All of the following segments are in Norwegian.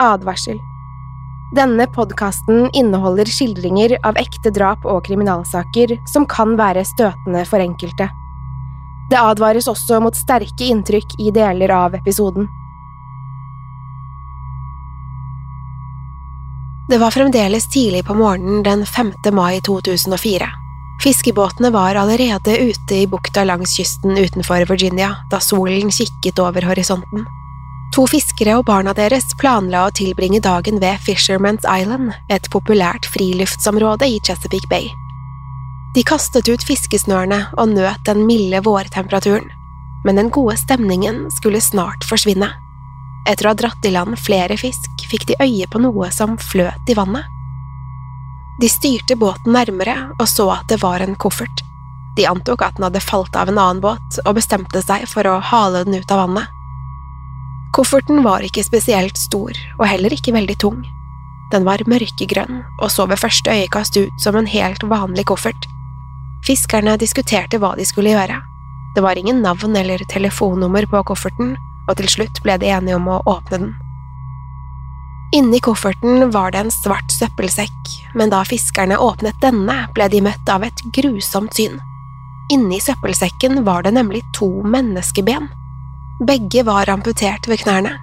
Advarsel. Denne podcasten inneholder skildringer av ekte drap og kriminalsaker som kan være støtende for enkelte. Det advares også mot sterke inntrykk i deler av episoden. Det var fremdeles tidlig på morgenen den 5. mai 2004. Fiskebåtene var allerede ute i bukta langs kysten utenfor Virginia da solen kikket over horisonten. 2 fiskere og barna deres planla å tilbringe dagen ved Fisherman's Island, et populært friluftsområde i Chesapeake Bay. De kastet ut fiskesnørene og nøt den milde vårtemperaturen, men den gode stemningen skulle snart forsvinne. Etter å ha dratt i land flere fisk, fikk de øye på noe som fløt i vannet. De styrte båten nærmere og så at det var en koffert. De antok at den hadde falt av en annen båt og bestemte seg for å hale den ut av vannet. Kofferten var ikke spesielt stor og heller ikke veldig tung. Den var mørkegrønn og så ved første øyekast ut som en helt vanlig koffert. Fiskerne diskuterte hva de skulle gjøre. Det var ingen navn eller telefonnummer på kofferten, og til slutt ble de enige om å åpne den. Inni kofferten var det en svart søppelsekk, men da fiskerne åpnet denne, ble de møtt av et grusomt syn. Inni søppelsekken var det nemlig 2 menneskeben. Begge var amputert ved knærne.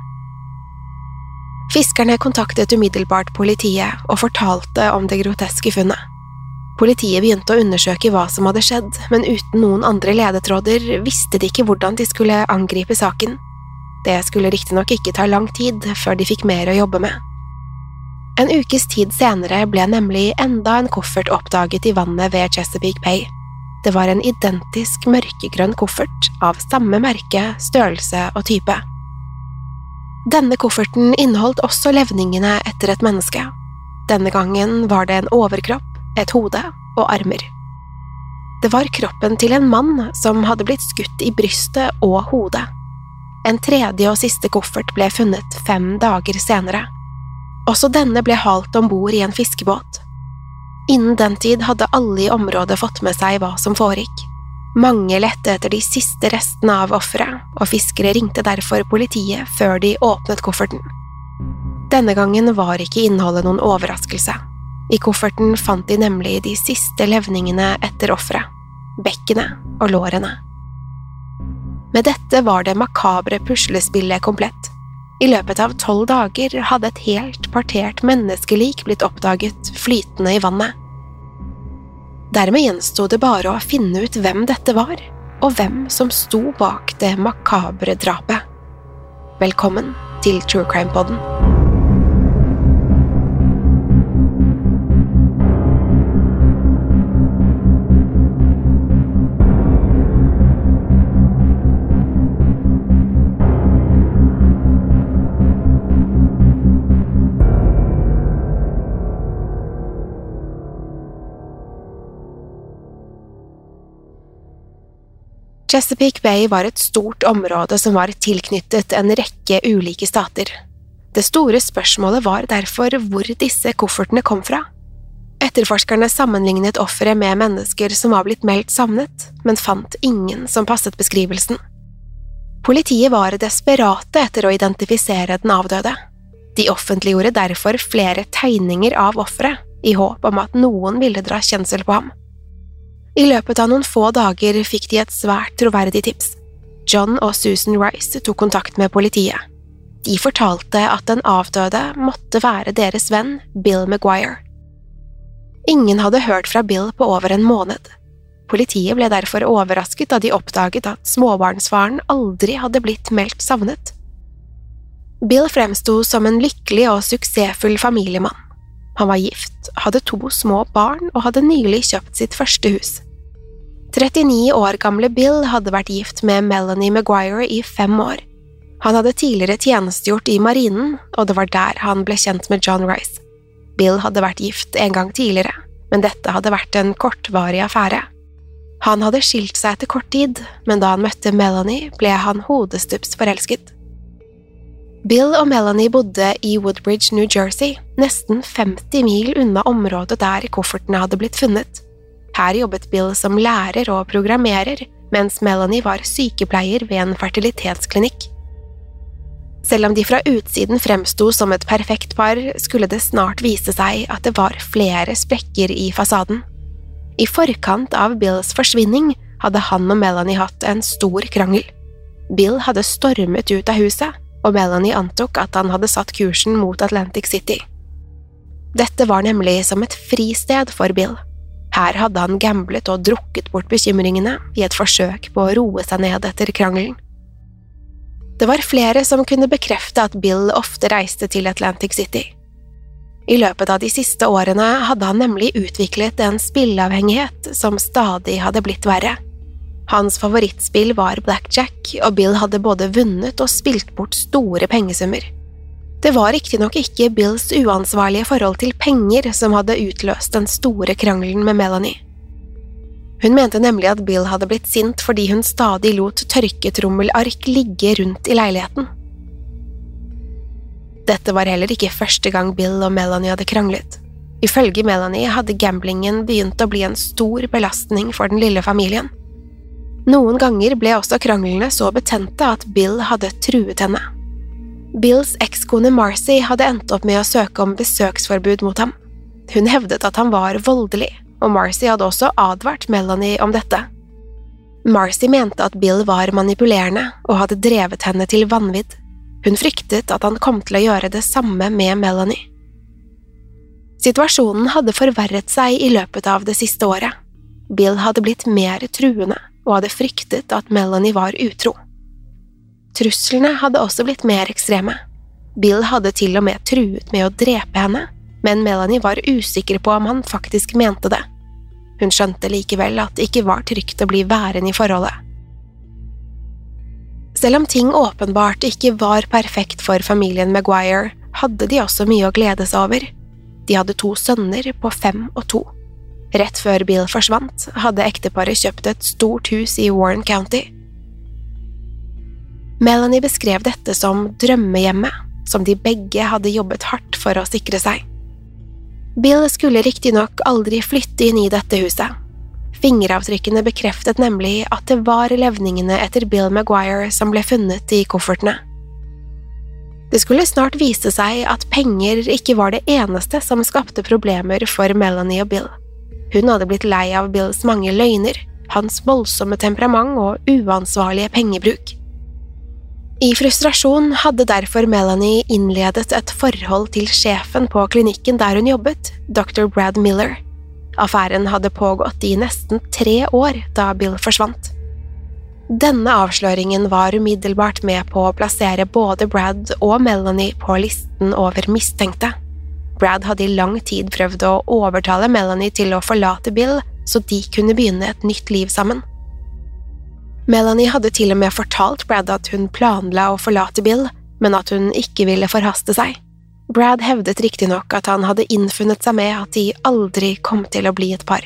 Fiskerne kontaktet umiddelbart politiet og fortalte om det groteske funnet. Politiet begynte å undersøke hva som hadde skjedd, men uten noen andre ledetråder visste de ikke hvordan de skulle angripe saken. Det skulle riktignok ikke ta lang tid før de fikk mer å jobbe med. En ukes tid senere ble nemlig enda en koffert oppdaget i vannet ved Chesapeake Bay. Det var en identisk mørkegrønn koffert av samme merke, størrelse og type. Denne kofferten inneholdt også levningene etter et menneske. Denne gangen var det en overkropp, et hode og armer. Det var kroppen til en mann som hadde blitt skutt i brystet og hodet. En tredje og siste koffert ble funnet 5 dager senere. Også denne ble halt ombord i en fiskebåt. Innen den tid hadde alle i området fått med seg hva som foregikk. Mange lette etter de siste restene av offeret, og fiskere ringte derfor politiet før de åpnet kofferten. Denne gangen var ikke innholdet noen overraskelse. I kofferten fant de nemlig de siste levningene etter offeret, bekkenet og lårene. Med dette var det makabre puslespillet komplett. I løpet av 12 dager hadde et helt partert menneskelik blitt oppdaget flytende i vannet. Dermed gjenstod det bare å finne ut hvem dette var, og hvem som sto bak det makabre drapet. Velkommen til True Crime Podden. Chesapeake Bay var et stort område som var tilknyttet en rekke ulike stater. Det store spørsmålet var derfor hvor disse koffertene kom fra. Etterforskerne sammenlignet offeret med mennesker som var blitt meldt savnet, men fant ingen som passet beskrivelsen. Politiet var desperate etter å identifisere den avdøde. De offentliggjorde derfor flere tegninger av offeret, i håp om at noen ville dra kjensel på ham. I løpet av noen få dager fikk de et svært troverdig tips. John og Susan Rice tok kontakt med politiet. De fortalte at den avdøde måtte være deres venn, Bill McGuire. Ingen hadde hørt fra Bill på over en måned. Politiet ble derfor overrasket da de oppdaget at småbarnsfaren aldri hadde blitt meldt savnet. Bill fremsto som en lykkelig og suksessfull familiemann. Han var gift, hadde 2 små barn og hadde nylig kjøpt sitt første hus. 39 år gamle Bill hadde vært gift med Melanie McGuire i 5 år. Han hadde tidligere tjenestegjort i marinen, og det var der han ble kjent med John Rice. Bill hadde vært gift en gang tidligere, men dette hadde vært en kortvarig affære. Han hadde skilt seg etter kort tid, men da han møtte Melanie, ble han hodestups forelsket. Bill og Melanie bodde i Woodbridge, New Jersey, nesten 50 mil unna området der koffertene hadde blitt funnet. Her jobbet Bill som lærer og programmerer, mens Melanie var sykepleier ved en fertilitetsklinikk. Selv om de fra utsiden fremsto som et perfekt par, skulle det snart vise seg at det var flere sprekker i fasaden. I forkant av Bills forsvinning hadde han og Melanie hatt en stor krangel. Bill hadde stormet ut av huset, og Melanie antok at han hadde satt kursen mot Atlantic City. Dette var nemlig som et fristed for Bill. Her hadde han gamblet og drukket bort bekymringene i et forsøk på å roe seg ned etter krangelen. Det var flere som kunne bekrefte at Bill ofte reiste til Atlantic City. I løpet av de siste årene hadde han nemlig utviklet en spilleavhengighet som stadig hadde blitt verre. Hans favorittspill var blackjack, og Bill hadde både vunnet og spilt bort store pengesummer. Det var riktignok ikke Bills uansvarlige forhold til penger som hadde utløst den store krangelen med Melanie. Hun mente nemlig at Bill hadde blitt sint fordi hun stadig lot tørketrommelark ligge rundt i leiligheten. Dette var heller ikke første gang Bill og Melanie hadde kranglet. Ifølge Melanie hadde gamblingen begynt å bli en stor belastning for den lille familien. Noen ganger ble også kranglene så betente at Bill hadde truet henne. Bills ekskone Marcy hadde endt opp med å søke om besøksforbud mot ham. Hun hevdet at han var voldelig, og Marcy hadde også advart Melanie om dette. Marcy mente at Bill var manipulerende og hadde drevet henne til vanvidd. Hun fryktet at han kom til å gjøre det samme med Melanie. Situasjonen hadde forverret seg i løpet av det siste året. Bill hadde blitt mer truende og hadde fryktet at Melanie var utro. Truslene hadde også blitt mer ekstreme. Bill hadde til og med truet med å drepe henne, men Melanie var usikker på om han faktisk mente det. Hun skjønte likevel at det ikke var trygt å bli værende i forholdet. Selv om ting åpenbart ikke var perfekt for familien Maguire, hadde de også mye å glede seg over. De hadde 2 sønner på 5 og 2. Rett før Bill forsvant, hadde ekteparet kjøpt et stort hus i Warren County. Melanie beskrev dette som drømmehjemmet, som de begge hadde jobbet hardt for å sikre seg. Bill skulle riktignok aldri flytte inn i dette huset. Fingeravtrykkene bekreftet nemlig at det var levningene etter Bill Maguire som ble funnet i koffertene. Det skulle snart vise seg at penger ikke var det eneste som skapte problemer for Melanie og Bill. Hun hadde blitt lei av Bills mange løgner, hans voldsomme temperament og uansvarlige pengebruk. I frustrasjon hadde derfor Melanie innledet et forhold til sjefen på klinikken der hun jobbet, Dr. Brad Miller. Affæren hadde pågått i nesten 3 år da Bill forsvant. Denne avsløringen var umiddelbart med på å plassere både Brad og Melanie på listen over mistenkte. Brad hadde i lang tid prøvd å overtale Melanie til å forlate Bill, så de kunne begynne et nytt liv sammen. Melanie hadde til og med fortalt Brad at hun planla å forlate Bill, men at hun ikke ville forhaste seg. Brad hevdet riktignok at han hadde innfunnet seg med at de aldri kom til å bli et par.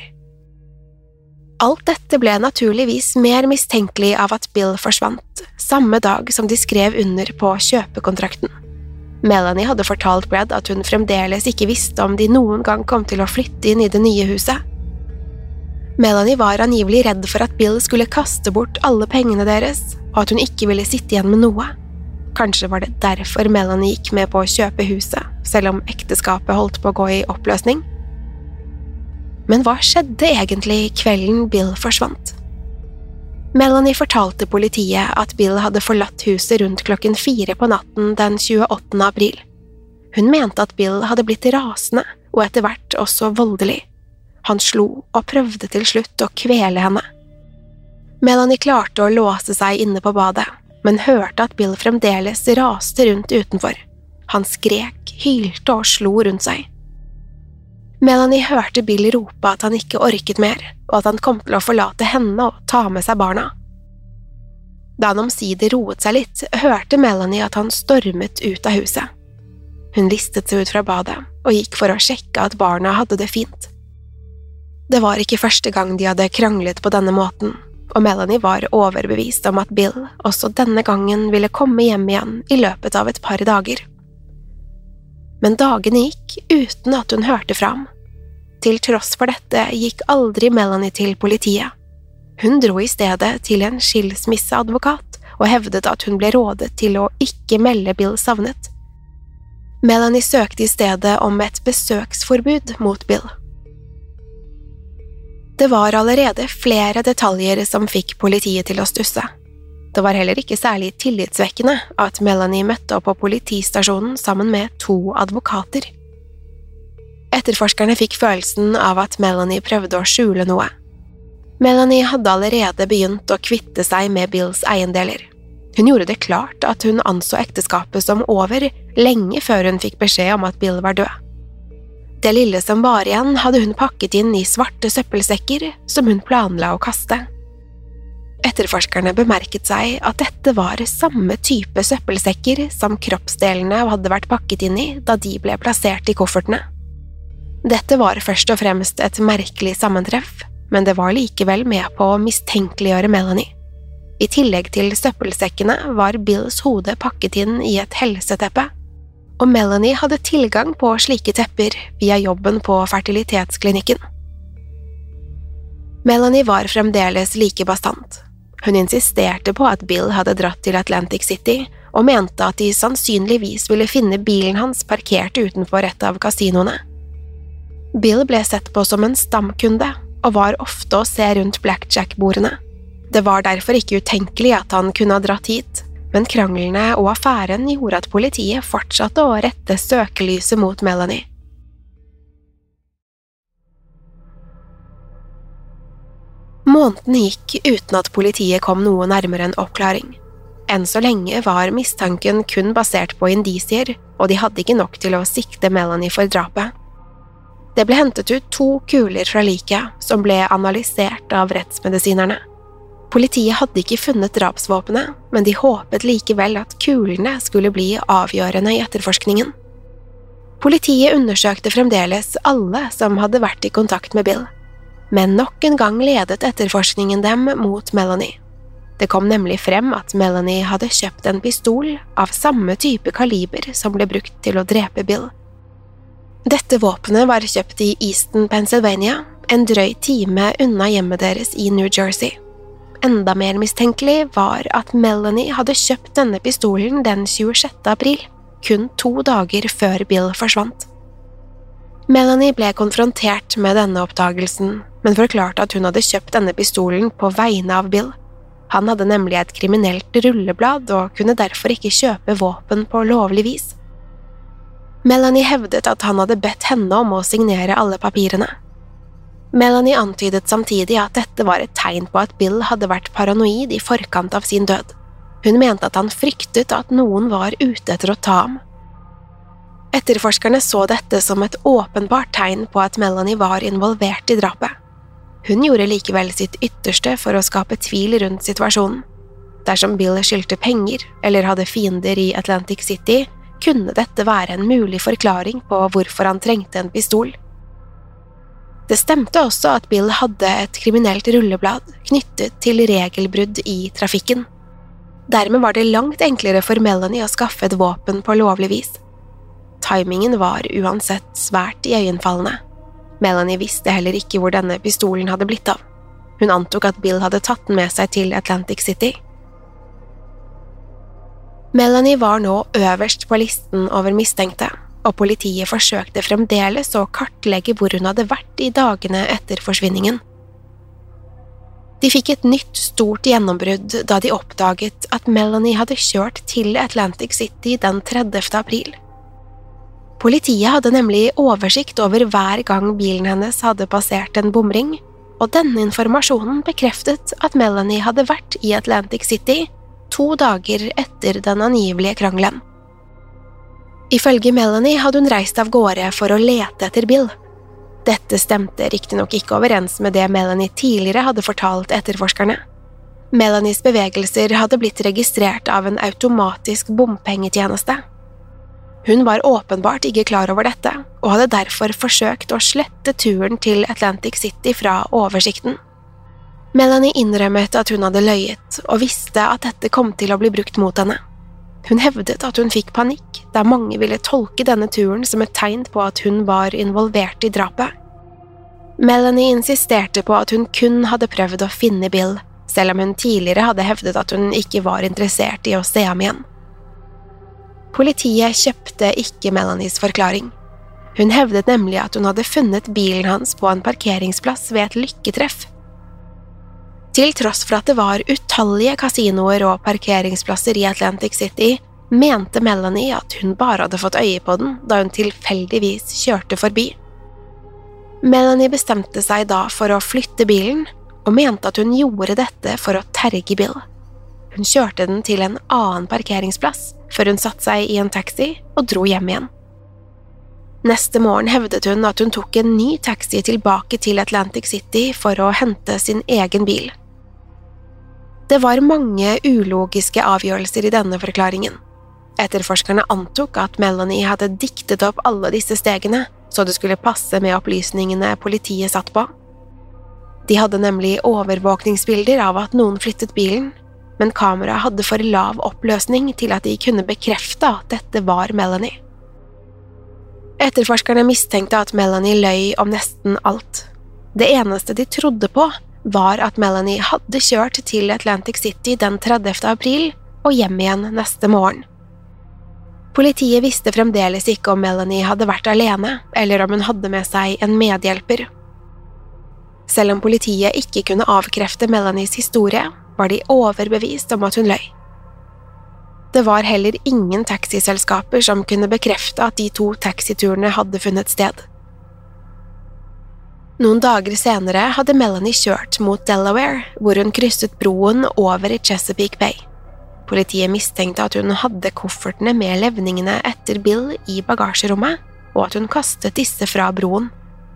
Alt dette ble naturligvis mer mistenkelig av at Bill forsvant, samme dag som de skrev under på kjøpekontrakten. Melanie hadde fortalt Brad at hun fremdeles ikke visste om de noen gang kom til å flytte inn i det nye huset. Melanie var angivelig redd for at Bill skulle kaste bort alle pengene deres, og at hun ikke ville sitte igjen med noe. Kanskje var det derfor Melanie gikk med på å kjøpe huset, selv om ekteskapet holdt på å gå i oppløsning. Men hva skjedde egentlig kvelden Bill forsvant? Melanie fortalte politiet at Bill hadde forlatt huset rundt 4:00 på natten den 28. april. Hun mente at Bill hadde blitt rasende, og etter hvert også voldelig. Han slo og prøvde til slutt å kvele henne. Melanie klarte å låse seg inne på badet, men hørte at Bill fremdeles raste rundt utenfor. Han skrek, hylte og slo rundt seg. Melanie hørte Bill rope at han ikke orket mer, og at han kom til å forlate henne og ta med seg barna. Da han omsider roet seg litt, hørte Melanie at han stormet ut av huset. Hun listet seg ut fra badet og gikk for å sjekke at barna hadde det fint. Det var ikke første gang de hadde kranglet på denne måten, og Melanie var overbevist om at Bill også denne gangen ville komme hjem igjen i løpet av et par dager. Men dagene gikk uten at hun hørte fra ham. Til tross for dette gikk aldri Melanie til politiet. Hun dro i stedet til en skilsmisseadvokat og hevdet at hun ble rådet til å ikke melde Bill savnet. Melanie søkte i stedet om et besøksforbud mot Bill. Det var allerede flere detaljer som fikk politiet til å stusse. Det var heller ikke særlig tillitsvekkende at Melanie møtte opp på politistasjonen sammen med 2 advokater. Etterforskerne fikk følelsen av at Melanie prøvde å skjule noe. Melanie hadde allerede begynt å kvitte seg med Bills eiendeler. Hun gjorde det klart at hun anså ekteskapet som over lenge før hun fikk beskjed om at Bill var død. Det lille som var igjen hadde hun pakket inn i svarte søppelsekker som hun planla å kaste. Etterforskerne bemerket seg at dette var samme type søppelsekker som kroppsdelene hadde vært pakket inn i da de ble plassert i koffertene. Dette var først og fremst et merkelig sammentreff, men det var likevel med på å mistenkeliggjøre Melanie. I tillegg til søppelsekkene var Bills hode pakket inn i et helseteppe, og Melanie hadde tilgang på slike tepper via jobben på fertilitetsklinikken. Melanie var fremdeles like bastant. Hun insisterte på at Bill hadde dratt til Atlantic City og mente at de sannsynligvis ville finne bilen hans parkert utenfor et av kasinoene. Bill ble sett på som en stamkunde og var ofte å se rundt blackjack-bordene. Det var derfor ikke utenkelig at han kunne ha dratt hit, men kranglene og affæren gjorde at politiet fortsatte å rette søkelyset mot Melanie. Måneden gikk uten at politiet kom noe nærmere en oppklaring. Enn så lenge var mistanken kun basert på indisier, og de hadde ikke nok til å sikte Melanie for drapet. Det ble hentet ut 2 kuler fra liket, som ble analysert av rettsmedisinerne. Politiet hadde ikke funnet drapsvåpenet, men de håpet likevel at kulene skulle bli avgjørende i etterforskningen. Politiet undersøkte fremdeles alle som hadde vært i kontakt med Bill, men nok en gang ledet etterforskningen dem mot Melanie. Det kom nemlig frem at Melanie hadde kjøpt en pistol av samme type kaliber som ble brukt til å drepe Bill. Dette våpenet var kjøpt i Easton, Pennsylvania, en drøy time unna hjemmet deres i New Jersey. Enda mer mistenkelig var at Melanie hadde kjøpt denne pistolen den 26. april, kun 2 dager før Bill forsvant. Melanie ble konfrontert med denne oppdagelsen, men forklarte at hun hadde kjøpt denne pistolen på vegne av Bill. Han hadde nemlig et kriminelt rulleblad og kunne derfor ikke kjøpe våpen på lovlig vis. Melanie hevdet at han hadde bedt henne om å signere alle papirene. Melanie antydet samtidig at dette var et tegn på at Bill hadde vært paranoid i forkant av sin død. Hun mente at han fryktet at noen var ute etter å ta ham. Etterforskerne så dette som et åpenbart tegn på at Melanie var involvert i drapet. Hun gjorde likevel sitt ytterste for å skape tvil rundt situasjonen. Dersom Bill skyldte penger eller hadde fiender i Atlantic City, kunne dette være en mulig forklaring på hvorfor han trengte en pistol. Det stemte også at Bill hadde et kriminelt rulleblad knyttet til regelbrudd i trafikken. Dermed var det langt enklere for Melanie å skaffe et våpen på lovlig vis. Timingen var uansett svært iøynefallende. Melanie visste heller ikke hvor denne pistolen hadde blitt av. Hun antok at Bill hadde tatt den med seg til Atlantic City. Melanie var nå øverst på listen over mistenkte, og politiet forsøkte fremdeles å kartlegge hvor hun hadde vært i dagene etter forsvinningen. De fikk et nytt stort gjennombrudd da de oppdaget at Melanie hadde kjørt til Atlantic City den 30. april. Politiet hadde nemlig oversikt over hver gang bilen hennes hadde passert en bomring, og denne informasjonen bekreftet at Melanie hadde vært i Atlantic City 2 dager etter den angivelige krangelen. Ifølge Melanie hadde hun reist av gårde for å lete etter Bill. Dette stemte riktignok ikke overens med det Melanie tidligere hadde fortalt etterforskerne. Melanies bevegelser hadde blitt registrert av en automatisk bompengetjeneste. Hun var åpenbart ikke klar over dette, og hadde derfor forsøkt å slette turen til Atlantic City fra oversikten. Melanie innrømmet at hun hadde løyet, og visste at dette kom til å bli brukt mot henne. Hun hevdet at hun fikk panikk, da mange ville tolke denne turen som et tegn på at hun var involvert i drapet. Melanie insisterte på at hun kun hadde prøvd å finne Bill, selv om hun tidligere hadde hevdet at hun ikke var interessert i å se ham igjen. Politiet kjøpte ikke Melanies forklaring. Hun hevdet nemlig at hun hadde funnet bilen hans på en parkeringsplass ved et lykketreff. Til tross for at det var utallige kasinoer og parkeringsplasser i Atlantic City, mente Melanie at hun bare hadde fått øye på den da hun tilfeldigvis kjørte forbi. Melanie bestemte seg da for å flytte bilen, og mente at hun gjorde dette for å terge Bill. Hun kjørte den til en annen parkeringsplass, før hun satte seg i en taxi og dro hjem igjen. Neste morgen hevdet hun at hun tok en ny taxi tilbake til Atlantic City for å hente sin egen bil. Det var mange ulogiske avgjørelser i denne forklaringen. Etterforskerne antok at Melanie hadde diktet opp alle disse stegene, så det skulle passe med opplysningene politiet satt på. De hadde nemlig overvåkningsbilder av at noen flyttet bilen, men kameraet hadde for lav oppløsning til at de kunne bekrefte at dette var Melanie. Etterforskerne mistenkte at Melanie løy om nesten alt. Det eneste de trodde på var at Melanie hadde kjørt til Atlantic City den 30. april og hjem igjen neste morgen. Politiet visste fremdeles ikke om Melanie hadde vært alene, eller om hun hadde med seg en medhjelper. Selv om politiet ikke kunne avkrefte Melanies historie, var de overbevist om at hun løy. Det var heller ingen taxiselskaper som kunne bekrefte at de 2 taxiturene hadde funnet sted. Noen dager senere hadde Melanie kjørt mot Delaware, hvor hun krysset broen over i Chesapeake Bay. Politiet mistenkte at hun hadde koffertene med levningene etter Bill i bagasjerommet, og at hun kastet disse fra broen.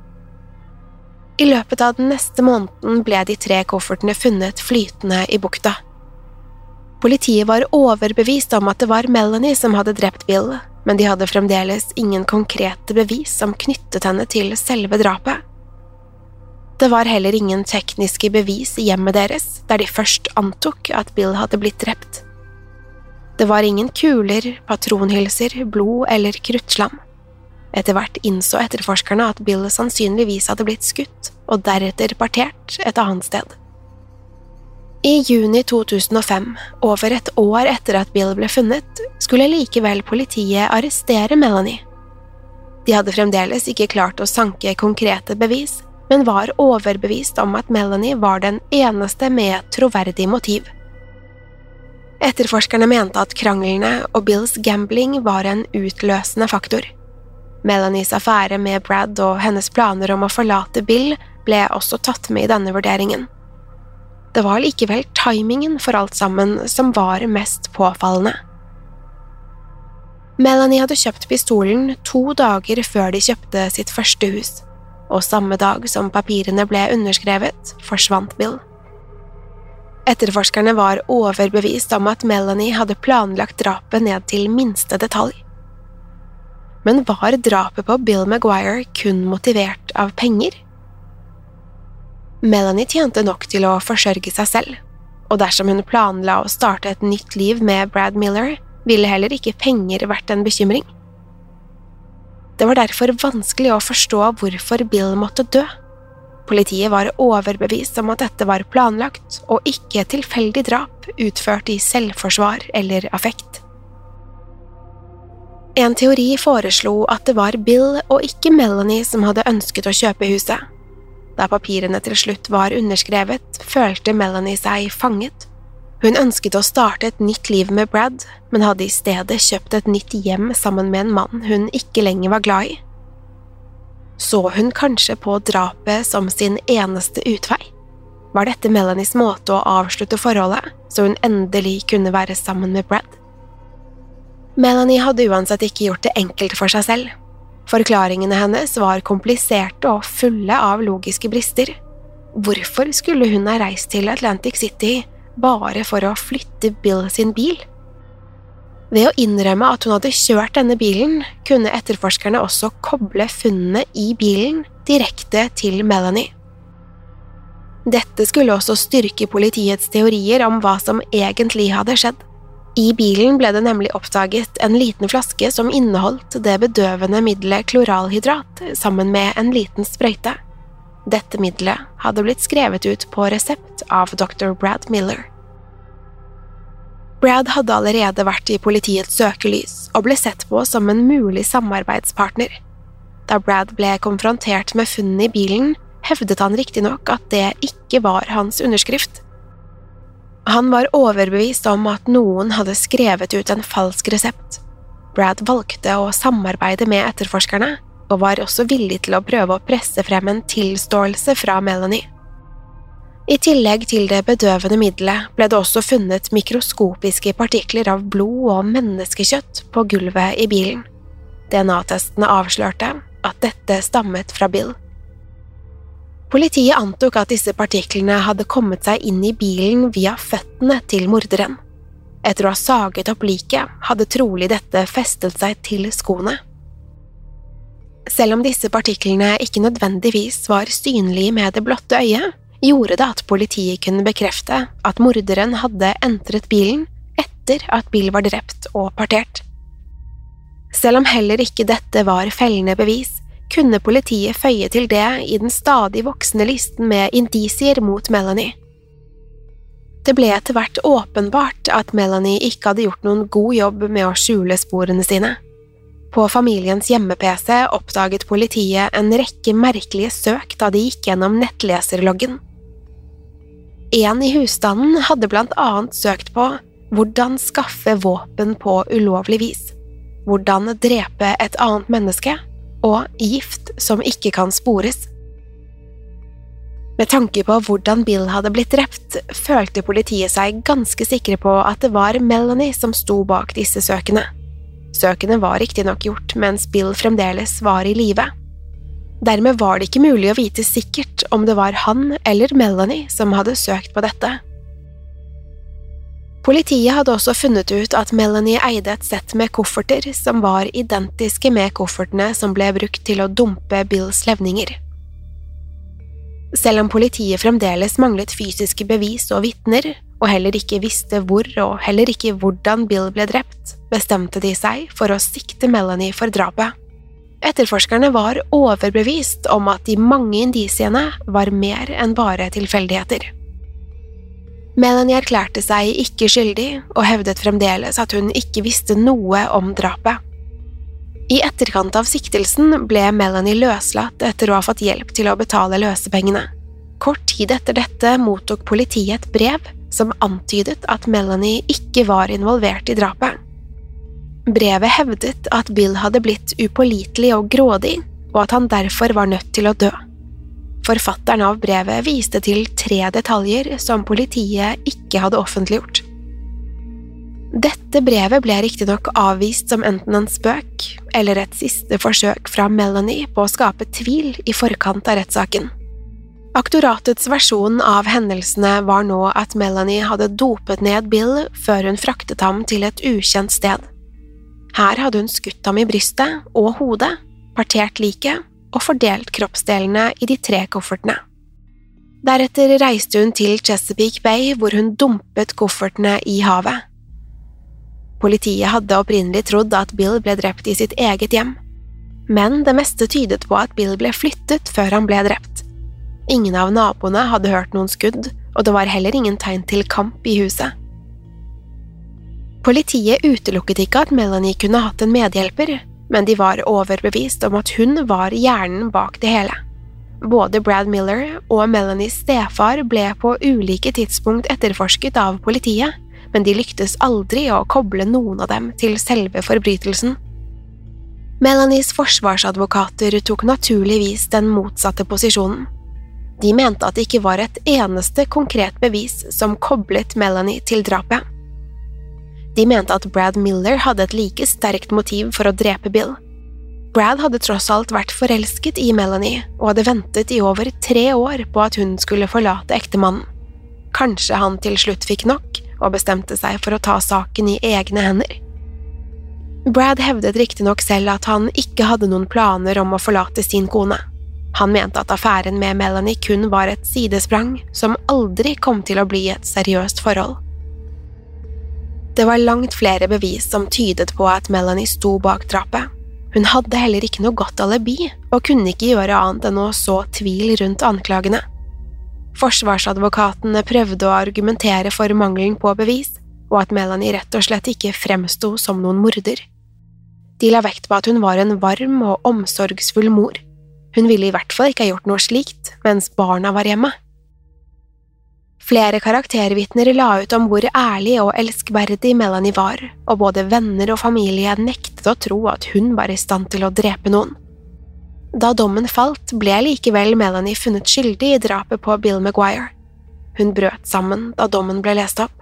I løpet av den neste måneden ble de 3 koffertene funnet flytende i bukta. Politiet var overbevist om at det var Melanie som hadde drept Bill, men de hadde fremdeles ingen konkrete bevis som knyttet henne til selve drapet. Det var heller ingen tekniske bevis i hjemmet deres, der de først antok at Bill hadde blitt drept. Det var ingen kuler, patronhylser, blod eller kruttslam. Etter hvert innså etterforskerne at Bill sannsynligvis hadde blitt skutt, og deretter partert et annet sted. I juni 2005, over et år etter at Bill ble funnet, skulle likevel politiet arrestere Melanie. De hadde fremdeles ikke klart å sanke konkrete bevis, men var overbevist om at Melanie var den eneste med troverdig motiv. Etterforskerne mente at kranglene og Bills gambling var en utløsende faktor. Melanies affære med Brad og hennes planer om å forlate Bill ble også tatt med i denne vurderingen. Det var likevel timingen for alt sammen som var mest påfallende. Melanie hadde kjøpt pistolen 2 dager før de kjøpte sitt første hus, og samme dag som papirene ble underskrevet, forsvant Bill. Etterforskerne var overbevist om at Melanie hadde planlagt drapet ned til minste detalj. Men var drapet på Bill Maguire kun motivert av penger? Melanie tjente nok til å forsørge seg selv, og dersom hun planla å starte et nytt liv med Brad Miller, ville heller ikke penger vært en bekymring. Det var derfor vanskelig å forstå hvorfor Bill måtte dø. Politiet var overbevist om at dette var planlagt, og ikke et tilfeldig drap utført i selvforsvar eller affekt. En teori foreslo at det var Bill og ikke Melanie som hadde ønsket å kjøpe huset. Da papirene til slutt var underskrevet, følte Melanie seg fanget. Hun ønsket å starte et nytt liv med Brad, men hadde i stedet kjøpt et nytt hjem sammen med en mann hun ikke lenger var glad i. Så hun kanskje på drapet som sin eneste utvei? Var dette Melanies måte å avslutte forholdet, så hun endelig kunne være sammen med Brad? Melanie hadde uansett ikke gjort det enkelt for seg selv. Forklaringene hennes var kompliserte og fulle av logiske brister. Hvorfor skulle hun ha reist til Atlantic City bare for å flytte Bill sin bil? Ved å innrømme at hun hadde kjørt denne bilen, kunne etterforskerne også koble funnene i bilen direkte til Melanie. Dette skulle også styrke politiets teorier om hva som egentlig hadde skjedd. I bilen ble det nemlig oppdaget en liten flaske som inneholdt det bedøvende middelet kloralhydrat sammen med en liten sprøyte. Dette middelet hadde blitt skrevet ut på resept av Dr. Brad Miller. Brad hadde allerede vært i politiets søkelys og ble sett på som en mulig samarbeidspartner. Da Brad ble konfrontert med funnene i bilen, hevdet han riktignok at det ikke var hans underskrift. Han var overbevist om at noen hadde skrevet ut en falsk resept. Brad valgte å samarbeide med etterforskerne, og var også villig til å prøve å presse frem en tilståelse fra Melanie. I tillegg til det bedøvende middelet ble det også funnet mikroskopiske partikler av blod og menneskekjøtt på gulvet i bilen. DNA-testene avslørte at dette stammet fra Bill. Politiet antok at disse partiklene hadde kommet seg inn i bilen via føttene til morderen. Etter å ha saget opp liket, hadde trolig dette festet seg til skoene. Selv om disse partiklene ikke nødvendigvis var synlige med det blotte øyet, gjorde det at politiet kunne bekrefte at morderen hadde entret bilen etter at Bill var drept og partert. Selv om heller ikke dette var fellende bevis, kunne politiet føye til det i den stadig voksende listen med indisier mot Melanie. Det ble etter hvert åpenbart at Melanie ikke hadde gjort noen god jobb med å skjule sporene sine. På familiens hjemme-PC oppdaget politiet en rekke merkelige søk da de gikk gjennom nettleserloggen. En i husstanden hadde blant annet søkt på hvordan skaffe våpen på ulovlig vis, hvordan drepe et annet menneske, og gift som ikke kan spores. Med tanke på hvordan Bill hadde blitt drept, følte politiet seg ganske sikre på at det var Melanie som sto bak disse søkene. Søkene var riktignok gjort mens Bill fremdeles var i live. Dermed var det ikke mulig å vite sikkert om det var han eller Melanie som hadde søkt på dette. Politiet hadde også funnet ut at Melanie eide et sett med kofferter som var identiske med koffertene som ble brukt til å dumpe Bills levninger. Selv om politiet fremdeles manglet fysiske bevis og vitner, og heller ikke visste hvor og heller ikke hvordan Bill ble drept, bestemte de seg for å sikte Melanie for drapet. Etterforskerne var overbevist om at de mange indisiene var mer enn bare tilfeldigheter. Melanie erklærte seg ikke skyldig og hevdet fremdeles at hun ikke visste noe om drapet. I etterkant av siktelsen ble Melanie løslatt etter å ha fått hjelp til å betale løsepengene. Kort tid etter dette mottok politiet et brev som antydet at Melanie ikke var involvert i drapet. Brevet hevdet at Bill hadde blitt upålitelig og grådig, og at han derfor var nødt til å dø. Forfatteren av brevet viste til 3 detaljer som politiet ikke hadde offentliggjort. Dette brevet ble riktignok avvist som enten en spøk eller et siste forsøk fra Melanie på å skape tvil i forkant av rettssaken. Aktoratets versjon av hendelsene var nå at Melanie hadde dopet ned Bill før hun fraktet ham til et ukjent sted. Her hadde hun skutt ham i brystet og hodet, partert liket og fordelt kroppsdelene i de 3 koffertene. Deretter reiste hun til Chesapeake Bay hvor hun dumpet koffertene i havet. Politiet hadde opprinnelig trodd at Bill ble drept i sitt eget hjem, men det meste tydet på at Bill ble flyttet før han ble drept. Ingen av naboene hadde hørt noen skudd, og det var heller ingen tegn til kamp i huset. Politiet utelukket ikke at Melanie kunne hatt en medhjelper, men de var overbevist om at hun var hjernen bak det hele. Både Brad Miller og Melanies stefar ble på ulike tidspunkt etterforsket av politiet, men de lyktes aldri å koble noen av dem til selve forbrytelsen. Melanies forsvarsadvokater tok naturligvis den motsatte posisjonen. De mente at det ikke var et eneste konkret bevis som koblet Melanie til drapet. De mente at Brad Miller hadde et like sterkt motiv for å drepe Bill. Brad hadde tross alt vært forelsket i Melanie og hadde ventet i over 3 år på at hun skulle forlate ektemannen. Kanskje han til slutt fikk nok og bestemte seg for å ta saken i egne hender. Brad hevdet riktignok selv at han ikke hadde noen planer om å forlate sin kone. Han mente at affæren med Melanie kun var et sidesprang som aldri kom til å bli et seriøst forhold. Det var langt flere bevis som tydet på at Melanie sto bak drapet, Hun hadde heller ikke noe godt alibi, og kunne ikke gjøre annet enn å så tvil rundt anklagene. Forsvarsadvokatene prøvde å argumentere for mangelen på bevis, og at Melanie rett og slett ikke fremsto som noen morder. De la vekt på at hun var en varm og omsorgsfull mor. Hun ville i hvert fall ikke ha gjort noe slikt mens barna var hjemme. Flere karaktervitner la ut om hvor ærlig og elskverdig Melanie var, og både venner og familie nektet å tro at hun var i stand til å drepe noen. Da dommen falt, ble likevel Melanie funnet skyldig i drapet på Bill Maguire. Hun brøt sammen da dommen ble lest opp.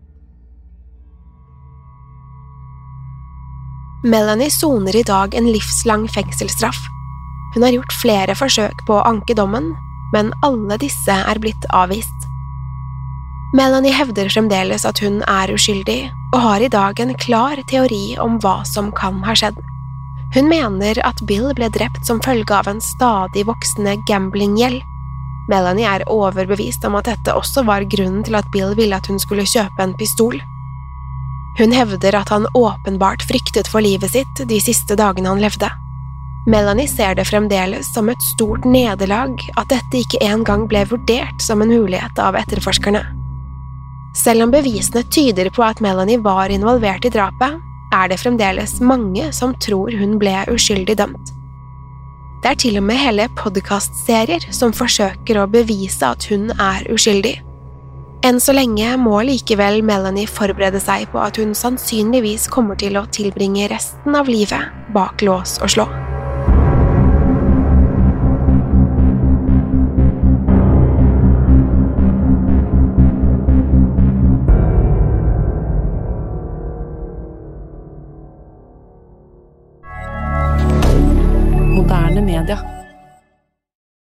Melanie soner i dag en livslang fengselsstraff. Hun har gjort flere forsøk på å anke dommen, men alle disse er blitt avvist. Melanie hevder fremdeles at hun er uskyldig, og har i dag en klar teori om hva som kan ha skjedd. Hun mener at Bill ble drept som følge av en stadig voksende gamblinggjeld. Melanie er overbevist om at dette også var grunnen til at Bill ville at hun skulle kjøpe en pistol. Hun hevder at han åpenbart fryktet for livet sitt de siste dagene han levde. Melanie ser det fremdeles som et stort nederlag at dette ikke engang ble vurdert som en mulighet av etterforskerne. Selv om bevisene tyder på at Melanie var involvert i drapet, er det fremdeles mange som tror hun ble uskyldig dømt. Det er til og med hele podcastserier som forsøker å bevise at hun er uskyldig. Enn så lenge må likevel Melanie forberede seg på at hun sannsynligvis kommer til å tilbringe resten av livet bak lås og slå.